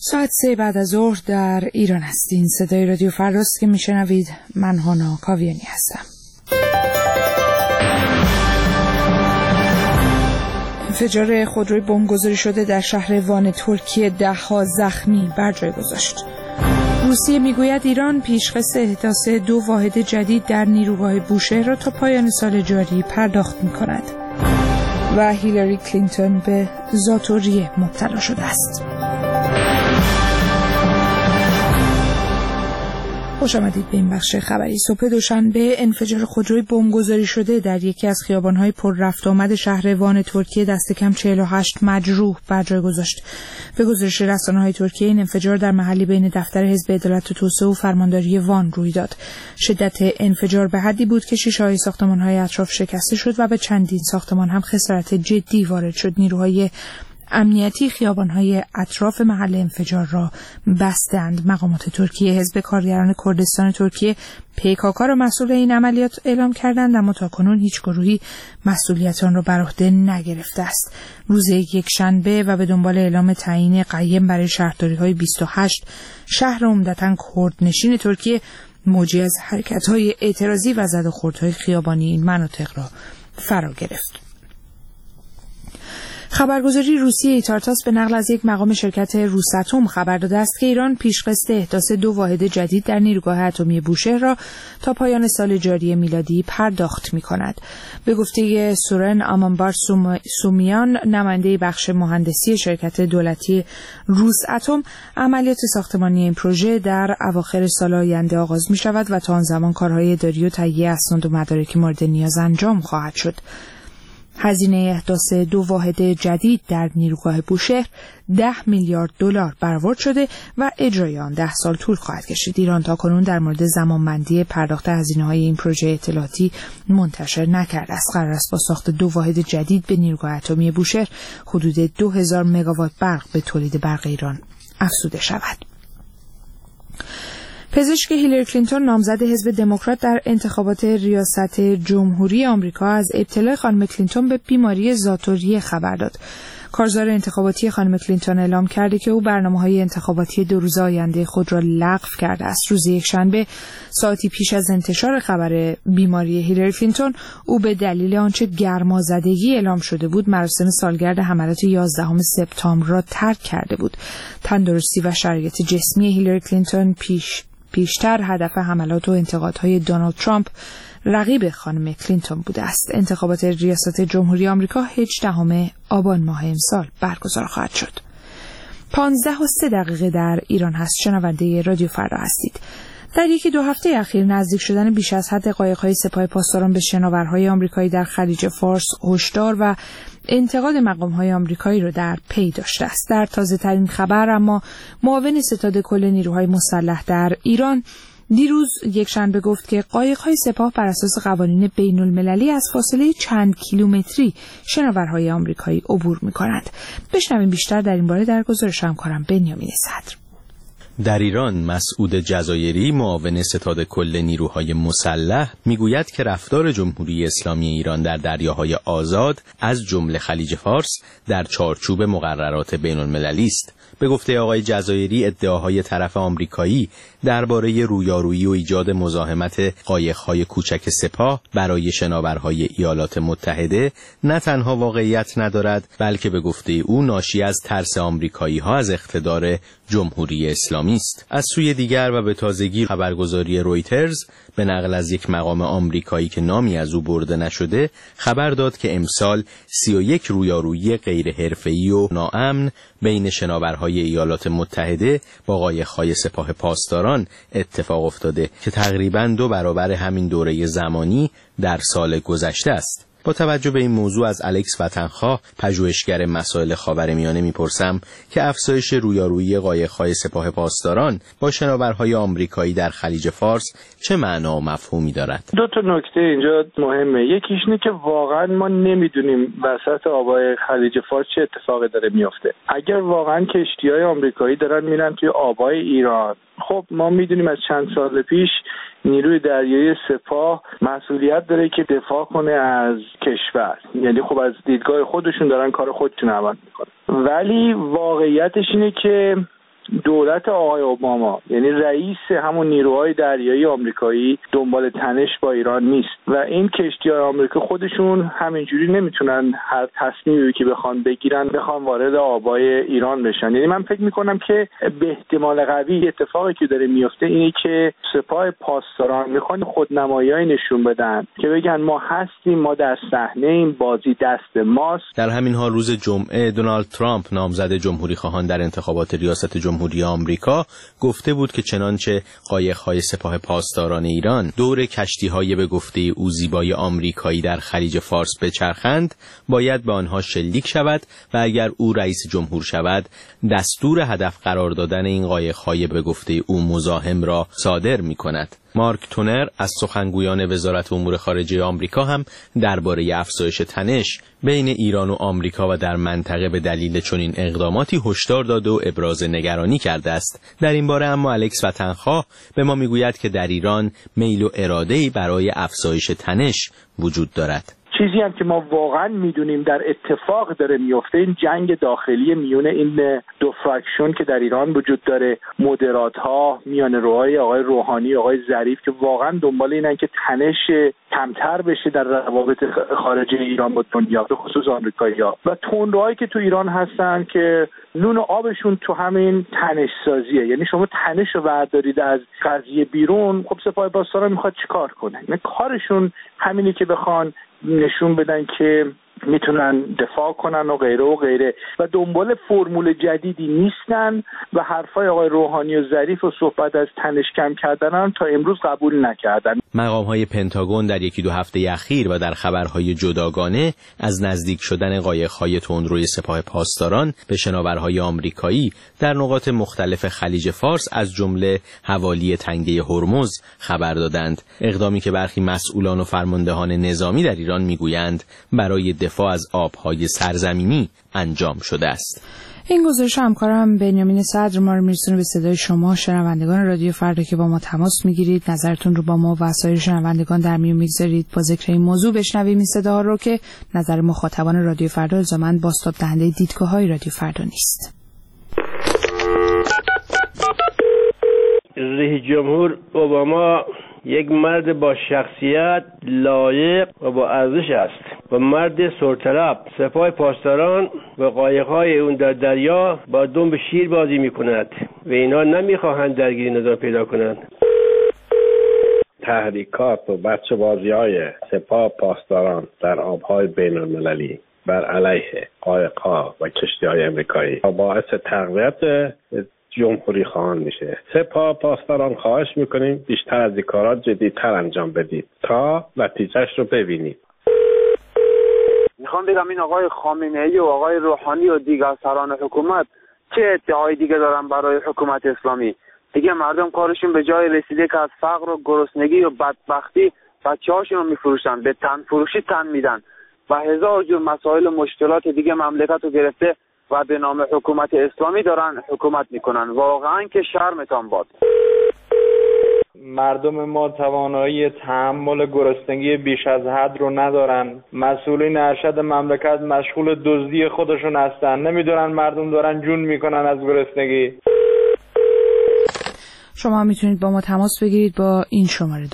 ساعت 3 بعد از ظهر در ایران هستین. صدای رادیو فرداست که میشنوید. من هانا کاویانی هستم. انفجار خودروی بمبگذاری شده در شهر وان ترکیه 10 زخمی بر جای گذاشت. روسیه میگوید ایران پیشخواست احداث 2 واحد جدید در نیروگاه بوشهر را تا پایان سال جاری پرداخت می‌کند. و هیلاری کلینتون به ذات‌الریه مبتلا شده است. خوش آمدید به این بخش خبری. صبح دوشنبه انفجار خودروی بمبگذاری شده در یکی از خیابان‌های پر رفت آمد شهر وان ترکیه دست کم 48 مجروح بر جای گذاشت. به گزارش رسانه‌های ترکیه این انفجار در محلی بین دفتر حزب عدالت و توسعه و فرمانداری وان روی داد. شدت انفجار به حدی بود که شیشه‌های ساختمان‌های اطراف شکسته شد و به چندین ساختمان هم خسارت جدی وارد شد. نیروهای امنیتی خیابان‌های اطراف محل انفجار را بستند. مقامات ترکیه حزب کارگران کردستان ترکیه PKK را مسئول این عملیات اعلام کردند، اما تاکنون هیچ گروهی مسئولیت آن را بر عهده نگرفته است. روز یکشنبه و به دنبال اعلام تعیین قیم برای شهرداری‌های 28 شهر عمدتاً کردنشین ترکیه، موجی از حرکت‌های اعتراضی و زد و خوردهای خیابانی این مناطق را فرا گرفت. خبرگزاری روسیه ایتارتاس به نقل از یک مقام شرکت روساتوم خبر داده است که ایران پیشخواست احداث 2 واحد جدید در نیروگاه اتمی بوشهر را تا پایان سال جاری میلادی پرداخت می‌کند. به گفته سورن آمانبار سومیان، نماینده بخش مهندسی شرکت دولتی روساتوم، عملیات ساختمانی این پروژه در اواخر سال آینده آغاز می‌شود و تا آن زمان کارهای اداری و تهیه اسناد و مدارک مورد نیاز انجام خواهد شد. هزینه احداث 2 واحد جدید در نیروگاه بوشهر 10 میلیارد دلار برآورد شده و اجرای آن 10 سال طول خواهد کشید. ایران تاکنون در مورد زمانبندی پرداخت هزینه‌های این پروژه اطلاعاتی منتشر نکرده است. قرار است با ساخت 2 واحد جدید به نیروگاه اتمی بوشهر حدود 2000 مگاوات برق به تولید برق ایران افزوده شود. پزشک هیلاری کلینتون، نامزد حزب دموکرات در انتخابات ریاست جمهوری آمریکا، از ابتلا خانم کلینتون به بیماری ذات‌الریه خبر داد. کارزار انتخاباتی خانم کلینتون اعلام کرده که او برنامه‌های انتخاباتی 2 روز آینده خود را لغو کرده است. روز یکشنبه، ساعتی پیش از انتشار خبر بیماری هیلاری کلینتون، او به دلیل آنچه گرمازدگی اعلام شده بود، مراسم سالگرد حملات 11 سپتامبر را ترک کرده بود. تندرستی و شرایط جسمی هیلاری کلینتون پیشتر هدف حملات و انتقادهای دونالد ترامپ، رقیب خانم کلینتون بوده است. انتخابات ریاست جمهوری آمریکا 18 آبان ماه امسال برگزار خواهد شد. 15:03 در ایران هست. شنونده رادیو فردا هستید. در یکی 2 هفته اخیر نزدیک شدن بیش از حد قایق‌های سپاه پاسداران به شناورهای آمریکایی در خلیج فارس هشدار و انتقاد مقام‌های آمریکایی را در پی داشته است. در تازه‌ترین خبر اما معاون ستاد کل نیروهای مسلح در ایران دیروز یکشنبه گفت که قایق‌های سپاه بر اساس قوانین بین‌المللی از فاصله چند کیلومتری شناورهای آمریکایی عبور می‌کنند. بشنویم بیشتر در این باره در گزارش همکارم بنیامین صدر. در ایران، مسعود جزایری، معاون ستاد کل نیروهای مسلح، میگوید که رفتار جمهوری اسلامی ایران در دریاهای آزاد از جمله خلیج فارس در چارچوب مقررات بین‌المللی است. به گفته آقای جزایری، ادعاهای طرف آمریکایی درباره رویارویی و ایجاد مزاحمت قایق‌های کوچک سپاه برای شناورهای ایالات متحده نه تنها واقعیت ندارد، بلکه به گفته او ناشی از ترس آمریکایی‌ها از اقتدار جمهوری اسلامی است. از سوی دیگر و به تازگی خبرگزاری رویترز به نقل از یک مقام آمریکایی که نامی از او برده نشده خبر داد که امسال 31 رویارویی غیر حرفه‌ای و ناامن بین شناورهای ایالات متحده با قایق‌های سپاه پاسداران اتفاق افتاده که تقریباً 2 برابر همین دوره زمانی در سال گذشته است. با توجه به این موضوع از الکس وطنخواه، پژوهشگر مسائل خاورمیانه میپرسم که افزایش رویارویی قایق‌های سپاه پاسداران با شناورهای آمریکایی در خلیج فارس چه معنا و مفهومی دارد؟ 2 نکته اینجا مهمه. یکیش اینه که واقعا ما نمیدونیم وسط آبای خلیج فارس چه اتفاقی داره میفته. اگر واقعا کشتی‌های آمریکایی دارن میرن توی آبای ایران، خب ما میدونیم از چند سال پیش نیروی دریایی سپاه مسئولیت داره که دفاع کنه از کشور، یعنی خب از دیدگاه خودشون دارن کار خودشون عمل میکنن، ولی واقعیتش اینه که دولت آقای اوباما یعنی رئیس همون نیروهای دریایی آمریکایی دنبال تنش با ایران نیست و این کشتی‌های آمریکا خودشون همینجوری نمیتونن هر تصمیمی که بخوان بگیرن وارد آبای ایران بشن. یعنی من فکر میکنم که به احتمال قوی اتفاقی که داره میفته اینه که سپاه پاسداران میخوان خودنمایی‌های نشون بدن که بگن ما هستیم، ما در صحنه این بازی دست ماست. در همین حال روز جمعه دونالد ترامپ نامزد جمهوری خواهان در انتخابات ریاست جمهوری آمریکا گفته بود که چنانچه قایق‌های سپاه پاسداران ایران دور کشتی‌های به گفته او زیبای آمریکایی در خلیج فارس بچرخند باید به آنها شلیک شود و اگر او رئیس جمهور شود دستور هدف قرار دادن این قایق‌های به گفته او مزاحم را صادر می‌کند. مارک تونر از سخنگویان وزارت امور خارجه آمریکا هم درباره افزایش تنش بین ایران و آمریکا و در منطقه به دلیل چنین اقداماتی هشدار داده و ابراز نگرانی کرده است. در این باره اما الکس وطنخواه به ما میگوید که در ایران میل و اراده‌ای برای افزایش تنش وجود دارد. چیزی هم که ما واقعا میدونیم در اتفاق داره میفته این جنگ داخلی میون این دو فراکشن که در ایران وجود داره، مودرات ها، میانه روهای آقای روحانی، آقای ظریف که واقعا دنبال اینن که تنش کمتر بشه در روابط خارجی ایران با دنیا به خصوص آمریکایی‌ها و تندروهایی که تو ایران هستن که نون و آبشون تو همین تنش سازیه. یعنی شما تنش رو بردارید از قضیه بیرون، خب سپاه پاسداران میخواد چیکار کنه؟ یعنی کارشون همینه که بخوان نشون بدن که میتونن دفاع کنن و غیره و غیره و دنبال فرمول جدیدی نیستن و حرفای آقای روحانی و ظریف و صحبت از تنش کم کردن تا امروز قبول نکردن. مقام‌های پنتاگون در یکی دو هفته اخیر و در خبرهای جداگانه از نزدیک شدن قایق‌های تندروی سپاه پاسداران به شناورهای آمریکایی در نقاط مختلف خلیج فارس از جمله حوالی تنگه هرمز خبر دادند. اقدامی که برخی مسئولان و فرماندهان نظامی در ایران میگویند برای دفاع از آبهای سرزمینی انجام شده است. این گزارش همکارم بنیامین صدر ما رو میرسونه به صدای شما شنوندگان رادیو فردا که با ما تماس میگیرید، نظرتون رو با ما و سایر شنوندگان در میون میگذارید. با ذکر این موضوع بشنویم این صداها رو که نظر مخاطبان رادیو فردا الزاماً بازتاب دهنده دیدگاه‌های رادیو فردا نیست. رئیس جمهور اوباما یک مرد با شخصیت، لایق و با ارزش است و مرد سرطلب. سپاه پاسداران و قایق‌های اون در دریا با دنب شیر بازی می‌کند و اینا نمی‌خواهند درگیری نظام پیدا کنند. تحریکات و بچه بازی‌های سپاه پاسداران در آب‌های بین‌المللی بر علیه قایق‌ها و کشتی‌های آمریکایی باعث تقویت جمهوری خواهان میشه. سپاه پاسداران خواهش میکنیم بیشتر از این کارات جدی‌تر انجام بدید تا نتیجهش رو ببینید. میخوام بگم این آقای خامنه‌ای و آقای روحانی و دیگر سران حکومت چه ادعای دیگه دارن برای حکومت اسلامی؟ دیگه مردم کارشون به جای رسیده که از فقر و گرسنگی و بدبختی بچه‌هاشون رو میفروشن، به تن فروشی تن میدن و هزار جور مسائل و مشکلات دیگه مملکت رو گرفته و به نام حکومت اسلامی دارن حکومت میکنن. واقعا که شرمتان باد. مردم ما توانایی تحمل گرسنگی بیش از حد رو ندارن. مسئولین ارشد مملکت مشغول دزدی خودشون هستن، نمیدونن مردم دارن جون میکنن از گرسنگی. شما میتونید با ما تماس بگیرید با این شماره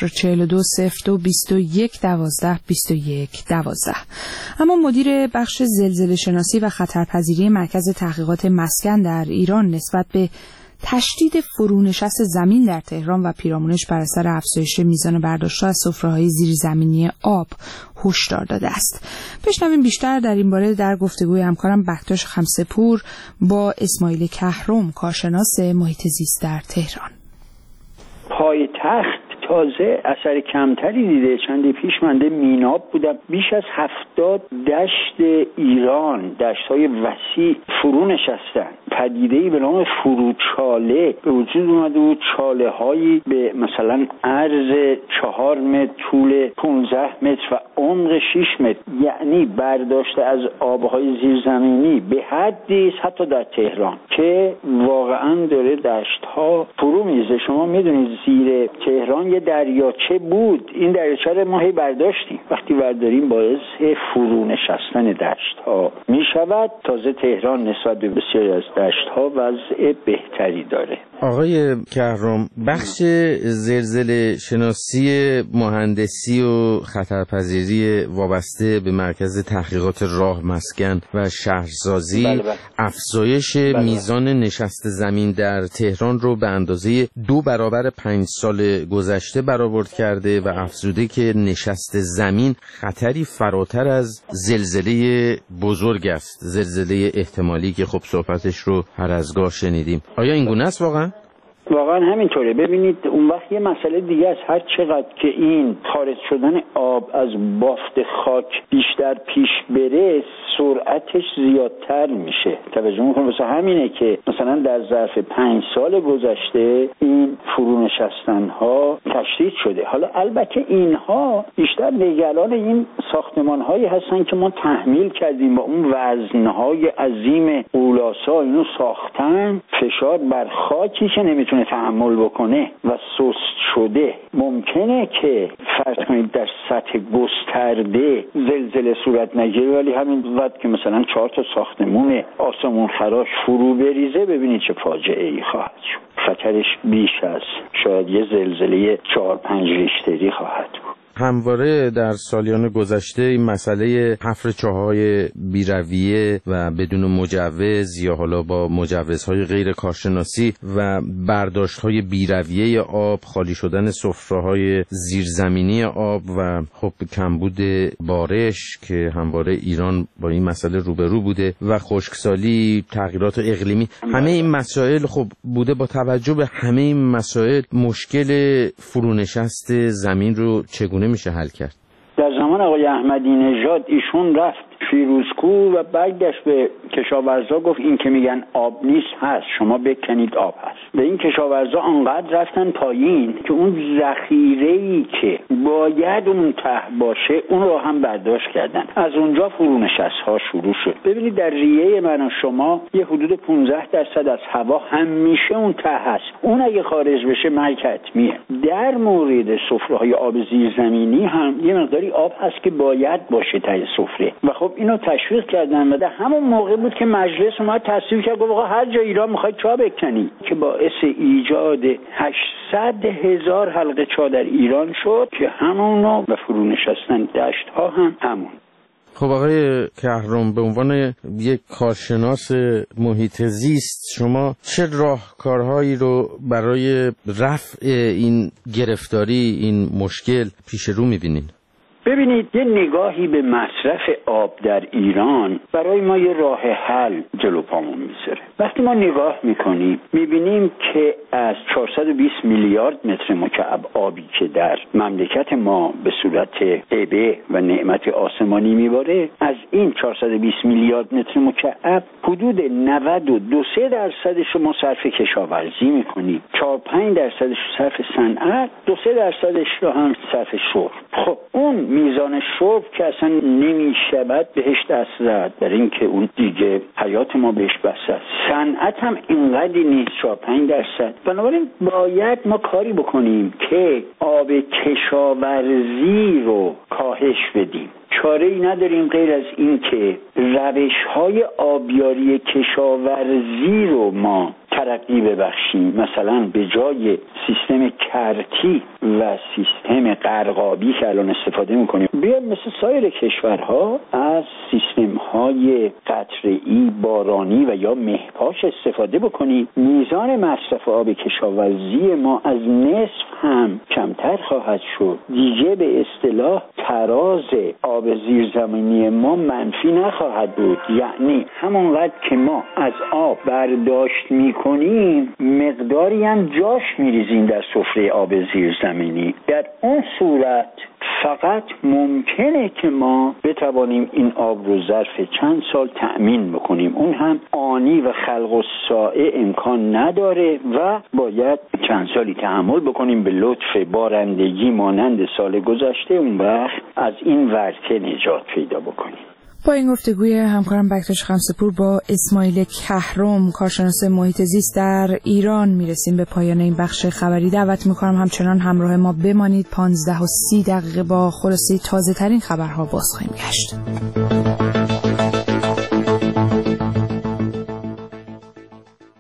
2042022112. اما مدیر بخش زلزله شناسی و خطرپذیری مرکز تحقیقات مسکن در ایران نسبت به تشدید فرونشست زمین در تهران و پیرامونش بر اثر افزایش میزان برداشت‌ها از سفره‌های زیرزمینی آب هشدار داده است. بشنویم بیشتر در این باره در گفتگوی همکارم بختاش خمسه‌پور با اسماعیل کهرم، کارشناس محیط زیست در تهران. پایتخت تازه اثر کمتری دیده. چندی پیش منده میناب بودم، بیش از 70 دشت ایران، دشت‌های وسیع فرو نشستن. پدیده‌ای به نام فروچاله به وجود اومده بود، چاله‌هایی به مثلا عرض 4 متر، طول 15 متر و عمق 6 متر، یعنی برداشت از آب‌های زیرزمینی به حدی حتی در تهران که واقعاً داره دشت‌ها فرو میریزه. شما می‌دونید زیر تهران یه دریاچه بود، این دریاچه رو ما هی برداشتیم. وقتی برداریم باعث فرو نشستن دشت ها می شود. تازه تهران نسبت به بسیاری از دشت ها وضع بهتری داره. آقای کهرام، بخش زلزله شناسی مهندسی و خطرپذیری وابسته به مرکز تحقیقات راه، مسکن و شهرسازی افزایش میزان نشست زمین در تهران رو به اندازه 2 برابر 5 سال گذشته برآورد کرده و افزوده که نشست زمین خطری فراتر از زلزله بزرگ است، زلزله احتمالی که خب صحبتش رو هر از گاه شنیدیم. آیا این گونه است واقعا؟ واقعا همینطوره. ببینید اون وقت یه مسئله دیگه است. هر چقدر که این خارج شدن آب از بافت خاک بیشتر پیش بره سرعتش زیادتر میشه. توجه میکنید؟ واسه همینه که مثلا در ظرف 5 سال گذشته این فرو نشستن ها تشدید شده. حالا البته اینها بیشتر نگران این ساختمان هایی هستن که ما تحمیل کردیم با اون وزنهای عظیم اولاسا اینو ساختن، فشار بر خاکی که نمیتونه تحمل بکنه و سست شده. ممکنه که فرض کنید در سطح گسترده زلزله صورت نگیره، ولی همین وقت که مثلا 4 تا ساختمون آسمون خراش فرو بریزه ببینید چه فاجعه ای خواهد شد. خطرش بیش از شاید یه زلزله 4-5 ریشتری خواهد بود. همواره در سالیان گذشته این مسئله حفر چاه‌های بی‌رویه و بدون مجوز یا حالا با مجوزهای غیر کارشناسی و برداشت‌های بی‌رویه آب، خالی شدن سفره‌های زیرزمینی آب و خب کمبود بارش که همواره ایران با این مسئله روبرو بوده و خشکسالی، تغییرات اقلیمی، همه این مسائل خب بوده. با توجه به همه این مسائل مشکل فرونشست زمین رو چگونه میشه حل کرد؟ در زمان آقای احمدی نژاد ایشون رفت فیروزکوه و برگشت به کشاورزا گفت این که میگن آب نیست هست، شما بکنید آب هست. به این کشاورزا انقدر رفتن پایین که اون ذخیره‌ای که باید اون ته باشه اون رو هم برداشت کردن. از اونجا فرونشست‌ها شروع شد. ببینید در ریه من و شما یه حدود 15% از هوا همیشه اون ته هست. اون اگه خارج بشه مرگ حتمیه. در مورد سفره‌های آب زیرزمینی هم یه مقداری آب هست که باید باشه ته سفره و خب اینو تشویق کردن و در همون موقع بود که مجلس اومد تصویب کرد گفت آقا هر جا ایران میخواید چاه بکنی، که باعث ایجاد 800,000 حلقه چاه در ایران شد که همونو به فرو نشستن دشت ها هم همون. خب آقای کهرام، به عنوان یک کارشناس محیط زیست شما چه راهکارهایی رو برای رفع این گرفتاری، این مشکل پیش رو می‌بینید؟ ببینید یه نگاهی به مصرف آب در ایران برای ما یه راه حل جلو پامون میذاره. وقتی ما نگاه میکنیم میبینیم که از 420 میلیارد متر مکعب آبی که در مملکت ما به صورت هبه و نعمت آسمانی میباره، از این 420 میلیارد متر مکعب حدود 92-3% رو ما صرف کشاورزی میکنیم، 4-5% رو صرف صنعت، 2-3% رو هم صرف شرب. خب اون میزان شرب که اصلا نمیشود بهش دست زد، در این که اون دیگه حیات ما بهش بسته. صنعت هم اینقدری نیست، 4-5%. بنابراین باید ما کاری بکنیم که آب کشاورزی رو کاهش بدیم. چاره ای نداریم غیر از این که روش‌های آبیاری کشاورزی رو ما ترقی ببخشیم. مثلا به جای سیستم کرتی و سیستم قرقابی که الان استفاده میکنیم بیایم مثل سایر کشورها از سیستم‌های قطره‌ای، بارانی و یا مه‌پاش استفاده بکنیم. میزان مصرف آب کشاورزی ما از نصف هم کمتر خواهد شد. دیگه به اصطلاح تراز آب زیرزمینی ما منفی نخواهد بود. یعنی همونقدر که ما از آب برداشت میکنیم مقداری هم جاش میریزیم در سفره آب زیرزمینی. در اون صورت فقط ممکنه که ما بتوانیم این آب رو ظرف چند سال تأمین بکنیم. اون هم آنی و خلق الساعه امکان نداره و باید چند سالی تحمل بکنیم به لطف بارندگی مانند سال گذشته. اون وقت از این ورطه نجات پیدا بکنیم. با این گفتگوی همکارم بکتاش خمسه‌پور با اسماعیل کهرم کارشناس محیط زیست در ایران میرسیم به پایان این بخش خبری. دعوت میکنم همچنان همراه ما بمانید. 15:30 با خلاصه تازه ترین خبرها باز خواهیم گشت.